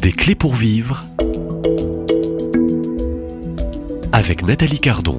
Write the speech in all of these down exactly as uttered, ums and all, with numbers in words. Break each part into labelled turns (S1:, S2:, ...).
S1: Des clés pour vivre avec Nathalie Cardon.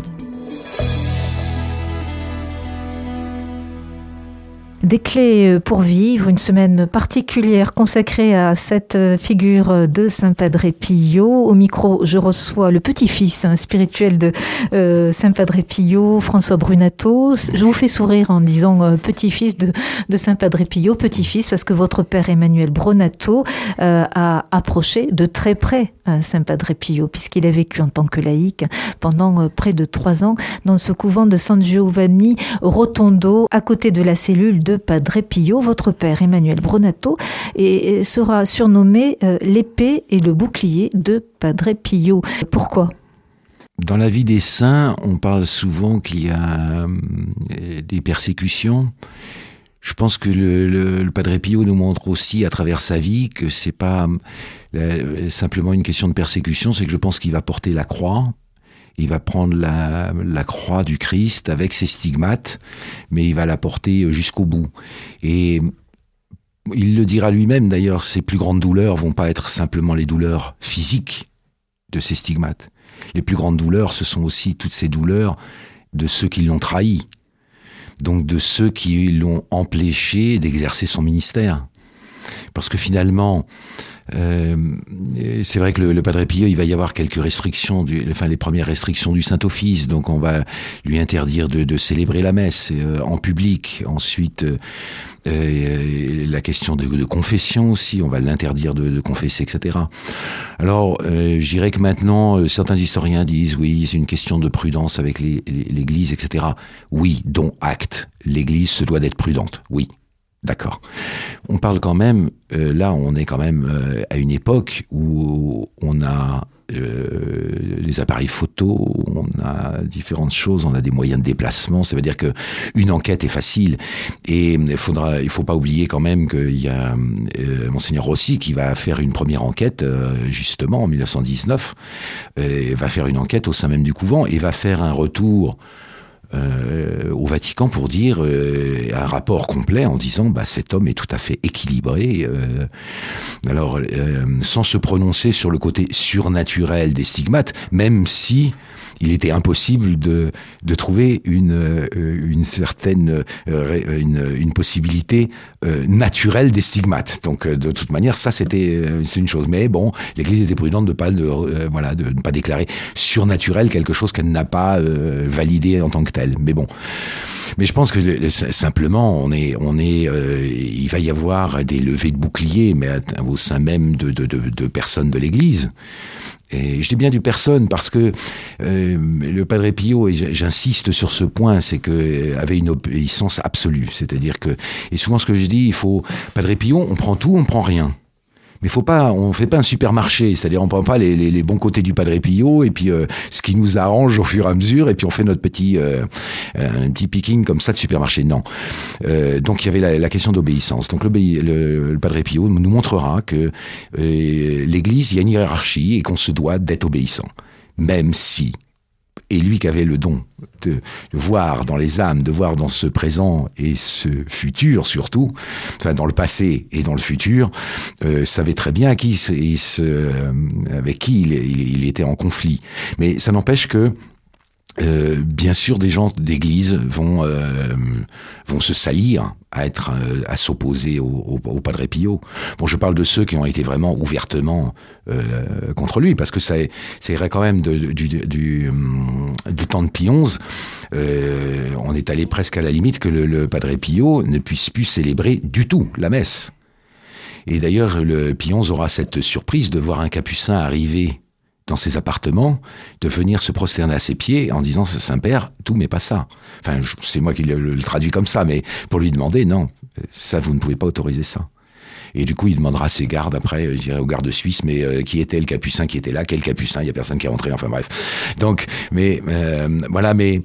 S2: Des clés pour vivre, une semaine particulière consacrée à cette figure de Saint Padre Pio. Au micro, je reçois le petit-fils spirituel de euh, Saint Padre Pio, François Brunato. Je vous fais sourire en disant euh, petit-fils de, de Saint Padre Pio, petit-fils parce que votre père Emmanuel Brunato euh, a approché de très près euh, Saint Padre Pio, puisqu'il a vécu en tant que laïc pendant euh, près de trois ans dans ce couvent de San Giovanni Rotondo, à côté de la cellule de Padre Pio. Votre père Emmanuel Brunato et sera surnommé euh, l'épée et le bouclier de Padre Pio. Pourquoi ?
S3: Dans la vie des saints, on parle souvent qu'il y a euh, des persécutions. Je pense que le, le, le Padre Pio nous montre aussi à travers sa vie que c'est pas euh, simplement une question de persécution, c'est que je pense qu'il va porter la croix. Il va prendre la, la croix du Christ avec ses stigmates, mais il va la porter jusqu'au bout. Et il le dira lui-même d'ailleurs, ses plus grandes douleurs vont pas être simplement les douleurs physiques de ses stigmates. Les plus grandes douleurs, ce sont aussi toutes ces douleurs de ceux qui l'ont trahi. Donc de ceux qui l'ont empêché d'exercer son ministère. Parce que finalement, Euh, c'est vrai que le, le Padre Pio, il va y avoir quelques restrictions, du, enfin les premières restrictions du Saint-Office, donc on va lui interdire de, de célébrer la messe euh, en public. Ensuite, euh, euh, la question de, de confession aussi, on va l'interdire de, de confesser, et cetera. Alors, euh, je dirais que maintenant, euh, certains historiens disent, oui, c'est une question de prudence avec les, les, l'Église, et cetera. Oui, dont acte, l'Église se doit d'être prudente, oui. D'accord. On parle quand même, euh, là on est quand même euh, à une époque où on a euh, les appareils photo, on a différentes choses, on a des moyens de déplacement, ça veut dire que une enquête est facile. Et il faudra, il faut pas oublier quand même qu'il y a euh, Monseigneur Rossi qui va faire une première enquête, euh, justement en dix-neuf cent dix-neuf, euh, va faire une enquête au sein même du couvent et va faire un retour Euh, au Vatican pour dire euh, un rapport complet en disant bah cet homme est tout à fait équilibré euh, alors euh, sans se prononcer sur le côté surnaturel des stigmates, même si il était impossible de de trouver une euh, une certaine euh, une une possibilité euh, naturelle des stigmates. Donc euh, de toute manière ça c'était euh, c'est une chose, mais bon l'Église était prudente de pas de euh, voilà de ne pas déclarer surnaturel quelque chose qu'elle n'a pas euh, validé en tant que tel. Mais bon, mais je pense que simplement on est on est euh, il va y avoir des levées de boucliers, mais au sein même de de de, de personnes de l'Église. Et je dis bien du personne parce que euh, le Padre Pio, et j'insiste sur ce point, c'est que avait une obéissance absolue, c'est-à-dire que, et souvent ce que je dis, il faut Padre Pio, on prend tout, on prend rien. Mais faut pas, on fait pas un supermarché, c'est-à-dire on prend pas les, les, les bons côtés du Padre Pio et puis euh, ce qui nous arrange au fur et à mesure et puis on fait notre petit euh, un petit picking comme ça de supermarché. Non. Euh, donc il y avait la, la question d'obéissance. Donc le, le, le Padre Pio nous montrera que euh, l'Église, il y a une hiérarchie et qu'on se doit d'être obéissant, même si. Et lui qui avait le don de voir dans les âmes, de voir dans ce présent et ce futur surtout, enfin dans le passé et dans le futur, euh, savait très bien qui il se, euh, avec qui il, il, il était en conflit. Mais ça n'empêche que Euh, bien sûr, des gens d'église vont euh, vont se salir à être euh, à s'opposer au, au, au Padre Pio. Bon, je parle de ceux qui ont été vraiment ouvertement euh, contre lui, parce que ça, c'est vrai quand même de, de, du, du du temps de Pie onze, euh, on est allé presque à la limite que le, le Padre Pio ne puisse plus célébrer du tout la messe. Et d'ailleurs, le Pie onze aura cette surprise de voir un capucin arriver dans ses appartements, de venir se prosterner à ses pieds en disant « Saint-Père, tout mais pas ça ». Enfin, c'est moi qui le, le traduis comme ça, mais pour lui demander « Non, ça, vous ne pouvez pas autoriser ça ». Et du coup, il demandera à ses gardes, après, je dirais aux gardes suisses, mais euh, qui était le capucin qui était là, quel capucin, il y a personne qui est rentré, enfin bref. Donc, mais euh, voilà, mais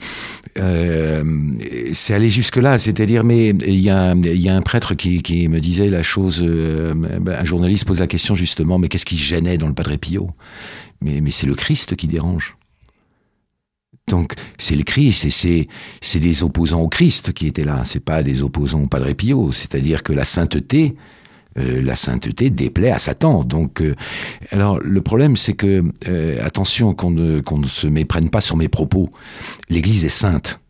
S3: euh, c'est aller jusque-là, c'est-à-dire, mais il y a, il y a un prêtre qui, qui me disait la chose, euh, un journaliste pose la question justement, mais qu'est-ce qui gênait dans le Padre Pio ? Mais, mais c'est le Christ qui dérange. Donc, c'est le Christ, et c'est, c'est des opposants au Christ qui étaient là, c'est pas des opposants au Padre Pio, c'est-à-dire que la sainteté Euh, la sainteté déplaît à Satan. Donc, euh, alors le problème, c'est que euh, attention qu'on ne, qu'on ne se méprenne pas sur mes propos. L'Église est sainte.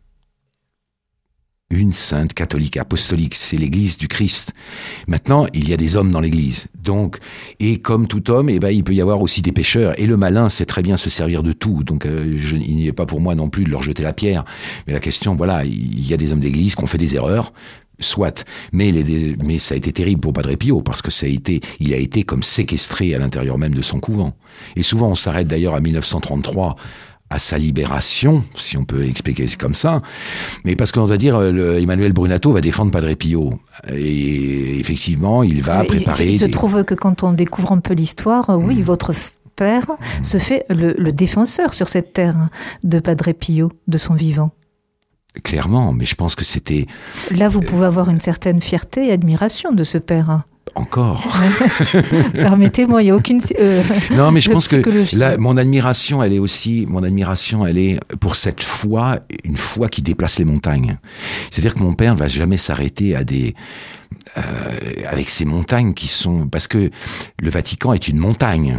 S3: Une sainte catholique apostolique, c'est l'Église du Christ. Maintenant, il y a des hommes dans l'Église. Donc, et comme tout homme, eh ben, il peut y avoir aussi des pécheurs. Et le malin sait très bien se servir de tout. Donc, euh, je, il n'y est pas pour moi non plus de leur jeter la pierre. Mais la question, voilà, il y a des hommes d'Église qui ont fait des erreurs. Soit, mais, les, mais ça a été terrible pour Padre Pio parce que ça a été, il a été comme séquestré à l'intérieur même de son couvent. Et souvent, on s'arrête d'ailleurs à mille neuf cent trente-trois, à sa libération, si on peut expliquer comme ça. Mais parce qu'on va dire, le, Emmanuel Brunato va défendre Padre Pio. Et effectivement, il va
S2: il,
S3: préparer.
S2: Il se
S3: des...
S2: trouve que quand on découvre un peu l'histoire, mmh. oui, votre père mmh. se fait le, le défenseur sur cette terre de Padre Pio, de son vivant.
S3: Clairement, mais je pense que c'était...
S2: Là, vous pouvez avoir une certaine fierté et admiration de ce père.
S3: Encore.
S2: Permettez-moi, il n'y a aucune... Euh,
S3: non, mais je pense que là, mon admiration, elle est aussi... Mon admiration, elle est pour cette foi, une foi qui déplace les montagnes. C'est-à-dire que mon père ne va jamais s'arrêter à des... Euh, avec ces montagnes qui sont... Parce que le Vatican est une montagne.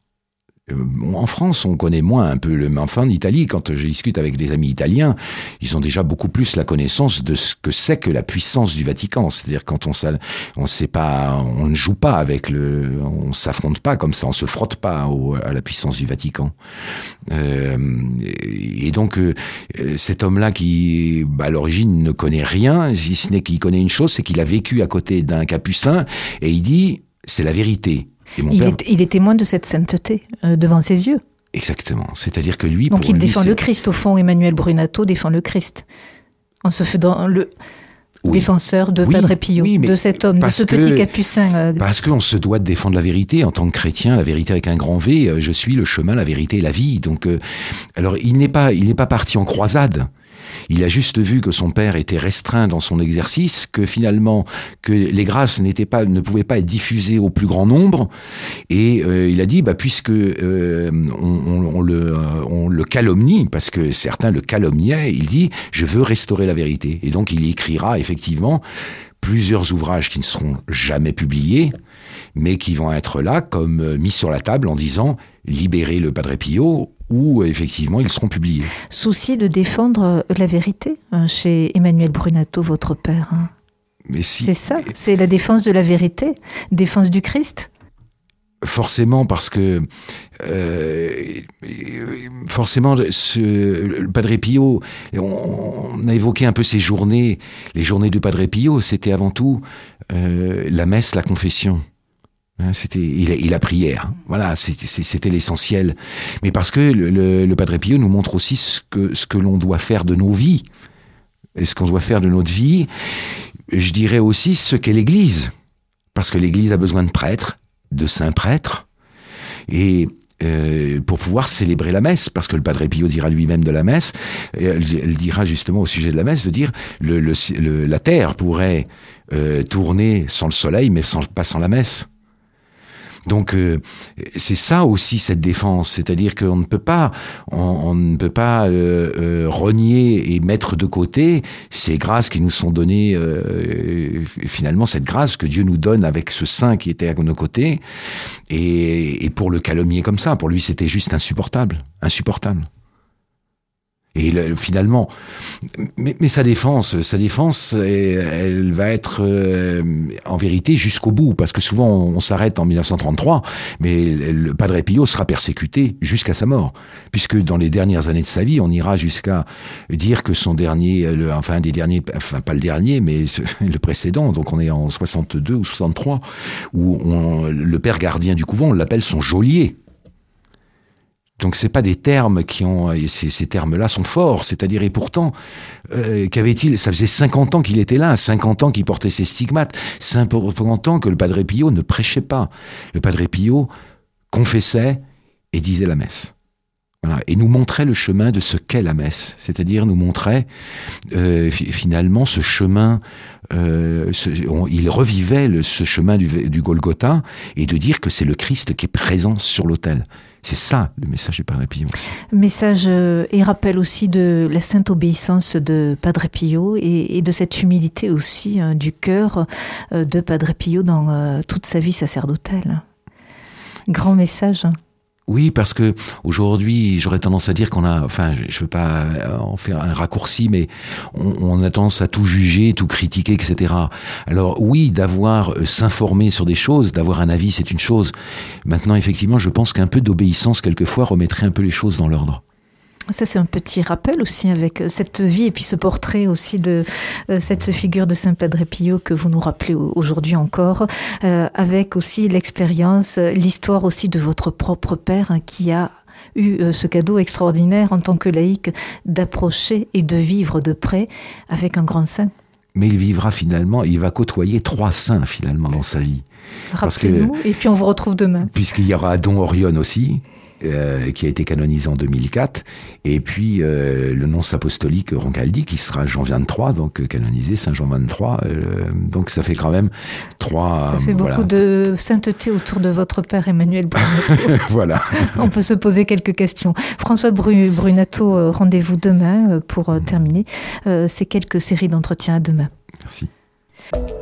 S3: En France, on connaît moins un peu, le, mais enfin en Italie, quand je discute avec des amis italiens, ils ont déjà beaucoup plus la connaissance de ce que c'est que la puissance du Vatican. C'est-à-dire quand on on sait pas, on ne joue pas avec le, on s'affronte pas comme ça, on se frotte pas au, à la puissance du Vatican. Euh, et donc euh, cet homme-là qui, bah, à l'origine, ne connaît rien, si ce n'est qu'il connaît une chose, c'est qu'il a vécu à côté d'un capucin et il dit c'est la vérité.
S2: Il, père... est, il est témoin de cette sainteté euh, devant ses yeux.
S3: Exactement. C'est-à-dire que lui,
S2: donc
S3: pour
S2: il
S3: lui,
S2: défend
S3: c'est...
S2: le Christ. Au fond, Emmanuel Brunato défend le Christ en se faisant le oui. défenseur de oui. Padre Pio, oui, de cet homme, de ce que... petit capucin. Euh...
S3: Parce qu'on se doit de défendre la vérité en tant que chrétien, la vérité avec un grand V. Euh, je suis le chemin, la vérité et la vie. Donc, euh, alors il n'est pas, il n'est pas parti en croisade. Il a juste vu que son père était restreint dans son exercice, que finalement que les grâces n'étaient pas, ne pouvaient pas être diffusées au plus grand nombre, et euh, il a dit, bah puisque euh, on, on, on, le, on le calomnie, parce que certains le calomniaient, il dit, je veux restaurer la vérité. Et donc il écrira effectivement plusieurs ouvrages qui ne seront jamais publiés, mais qui vont être là comme mis sur la table en disant libérez le Padre Pio, où effectivement ils seront publiés.
S2: Souci de défendre la vérité chez Emmanuel Brunato, votre père.
S3: Mais si,
S2: c'est ça, c'est la défense de la vérité, défense du Christ.
S3: Forcément, parce que euh, forcément, ce, le Padre Pio, on, on a évoqué un peu ces journées, les journées du Padre Pio, c'était avant tout euh, la messe, la confession. C'était et la, et la prière, voilà, c'était, c'était l'essentiel. Mais parce que le, le, le Padre Pio nous montre aussi ce que ce que l'on doit faire de nos vies, et ce qu'on doit faire de notre vie. Je dirais aussi ce qu'est l'Église, parce que l'Église a besoin de prêtres, de saints prêtres, et euh, pour pouvoir célébrer la messe, parce que le Padre Pio dira lui-même de la messe, elle, elle dira justement au sujet de la messe, de dire le, le, le la terre pourrait euh, tourner sans le soleil, mais sans, pas sans la messe. Donc euh, c'est ça aussi cette défense, c'est-à-dire qu'on ne peut pas, on, on ne peut pas euh, euh, renier et mettre de côté ces grâces qui nous sont données. Euh, finalement, cette grâce que Dieu nous donne avec ce saint qui était à nos côtés, et, et pour le calomnier comme ça, pour lui c'était juste insupportable, insupportable. Et le, finalement, mais, mais sa défense, sa défense, elle va être euh, en vérité jusqu'au bout, parce que souvent on, on s'arrête en mille neuf cent trente-trois, mais le Padre Pio sera persécuté jusqu'à sa mort, puisque dans les dernières années de sa vie, on ira jusqu'à dire que son dernier, le, enfin des derniers, enfin pas le dernier, mais ce, le précédent, donc on est en soixante-deux ou soixante-trois, où on, le père gardien du couvent, on l'appelle son geôlier. Donc c'est pas des termes qui ont, et ces, ces termes-là sont forts, c'est-à-dire, et pourtant, euh, qu'avait-il, ça faisait cinquante ans qu'il était là, cinquante ans qu'il portait ses stigmates, cinquante ans que le Padre Pio ne prêchait pas. Le Padre Pio confessait et disait la messe. Voilà, et nous montrait le chemin de ce qu'est la messe, c'est-à-dire nous montrait euh, finalement ce chemin, euh, ce, on, il revivait le, ce chemin du, du Golgotha, et de dire que c'est le Christ qui est présent sur l'autel. C'est ça le message du Padre Pio aussi.
S2: Message euh, et rappel aussi de la sainte obéissance de Padre Pio et, et de cette humilité aussi hein, du cœur euh, de Padre Pio dans euh, toute sa vie sacerdotale. Grand message.
S3: Oui, parce que aujourd'hui, j'aurais tendance à dire qu'on a, enfin, je veux pas en faire un raccourci, mais on, on a tendance à tout juger, tout critiquer, et cetera. Alors oui, d'avoir euh, s'informer sur des choses, d'avoir un avis, c'est une chose. Maintenant, effectivement, je pense qu'un peu d'obéissance, quelquefois, remettrait un peu les choses dans l'ordre.
S2: Ça, c'est un petit rappel aussi avec cette vie et puis ce portrait aussi de euh, cette figure de Saint Padre Pio que vous nous rappelez aujourd'hui encore, euh, avec aussi l'expérience, l'histoire aussi de votre propre père hein, qui a eu euh, ce cadeau extraordinaire en tant que laïc d'approcher et de vivre de près avec un grand saint.
S3: Mais il vivra finalement, il va côtoyer trois saints finalement dans sa vie.
S2: Rappelez-nous, que, et puis on vous retrouve demain.
S3: Puisqu'il y aura Don Orion aussi, Euh, qui a été canonisé en deux mille quatre, et puis euh, le nonce apostolique Roncaldi, qui sera Jean vingt-trois, donc euh, canonisé Saint Jean vingt-trois, euh, donc ça fait quand même trois...
S2: Ça fait
S3: euh,
S2: beaucoup
S3: voilà.
S2: de sainteté autour de votre père Emmanuel Brunato.
S3: Voilà.
S2: On peut se poser quelques questions. François Bru- Brunato, euh, rendez-vous demain euh, pour euh, terminer euh, ces quelques séries d'entretiens. À demain.
S3: Merci.